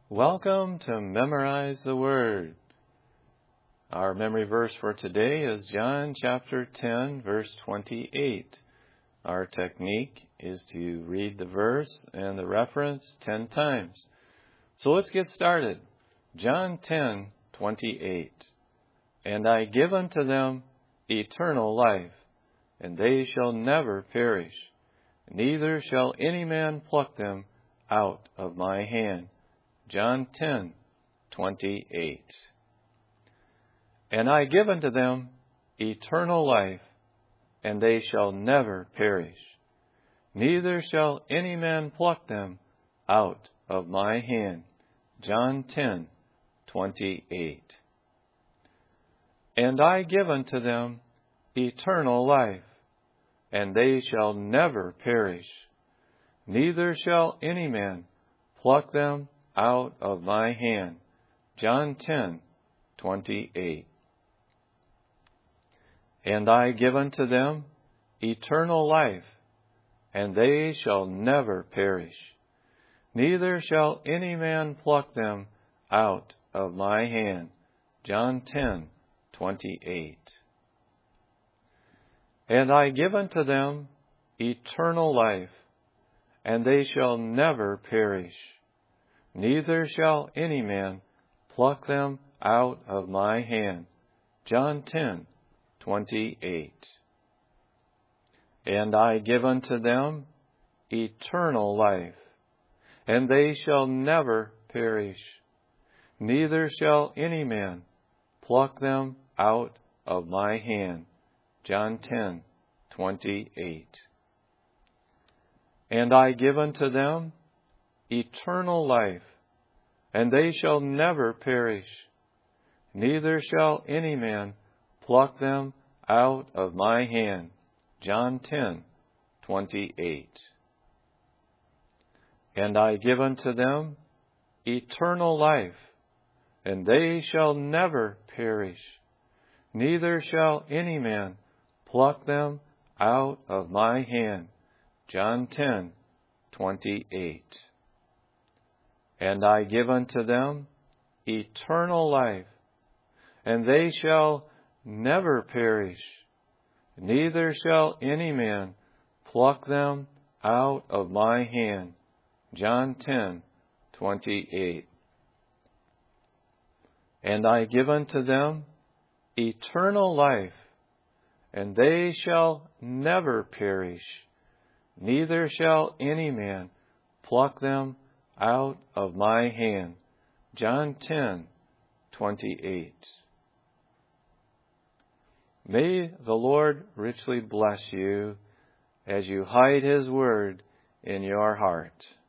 Welcome to Memorize the Word. Our memory verse for today is John chapter 10, verse 28. Our technique is to read the verse and the reference 10 times. So let's get started. John 10:28. And I give unto them eternal life, and they shall never perish, neither shall any man pluck them out of my hand. John 10:28. And I give unto them eternal life, and they shall never perish, neither shall any man pluck them out of my hand. John 10:28. And I give unto them eternal life, and they shall never perish, neither shall any man pluck them out of my hand. John 10:28. And I give unto them eternal life, and they shall never perish, neither shall any man pluck them out of my hand. John 10:28. And I give unto them eternal life, and they shall never perish, neither shall any man pluck them out of my hand. John 10:28. And I give unto them eternal life, and they shall never perish, neither shall any man pluck them out of my hand. John 10:28. And I give unto them eternal life, and they shall never perish, neither shall any man pluck them out of my hand. John 10:28. And I give unto them eternal life, and they shall never perish, neither shall any man pluck them out of my hand. John 10:28. And I give unto them eternal life, and they shall never perish, neither shall any man pluck them out of my hand. John 10:28. And I give unto them eternal life, and they shall never perish, neither shall any man pluck them out of my hand. John 10:28. May the Lord richly bless you as you hide His word in your heart.